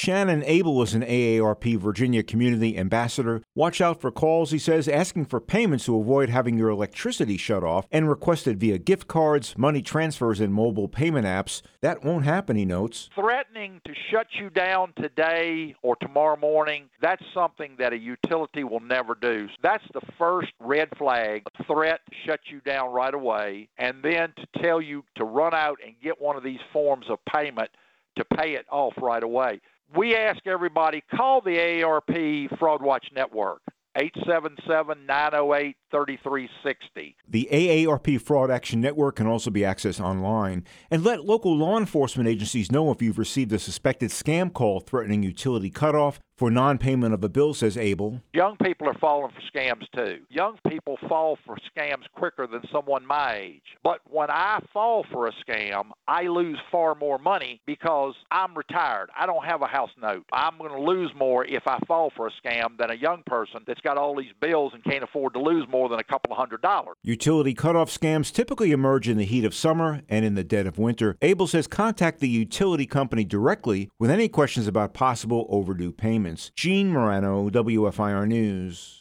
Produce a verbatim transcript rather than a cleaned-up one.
Shannon Abel is an A A R P Virginia Community Ambassador. Watch out for calls, he says, asking for payments to avoid having your electricity shut off and requested via gift cards, money transfers, and mobile payment apps. That won't happen, he notes. Threatening to shut you down today or tomorrow morning, that's something that a utility will never do. That's the first red flag, a threat to shut you down right away, and then to tell you to run out and get one of these forms of payment to pay it off right away. We ask everybody, call the A A R P Fraud Watch Network, eight seven seven, nine oh eight, three three six oh. The A A R P Fraud Action Network can also be accessed online. And let local law enforcement agencies know if you've received a suspected scam call threatening utility cutoff for non-payment of a bill, says Abel. Young people are falling for scams too. Young people fall for scams quicker than someone my age. But when I fall for a scam, I lose far more money because I'm retired. I don't have a house note. I'm going to lose more if I fall for a scam than a young person that's got all these bills and can't afford to lose more than a couple of hundred dollars. Utility cutoff scams typically emerge in the heat of summer and in the dead of winter. Abel says contact the utility company directly with any questions about possible overdue payments. Gene Morano, W F I R News.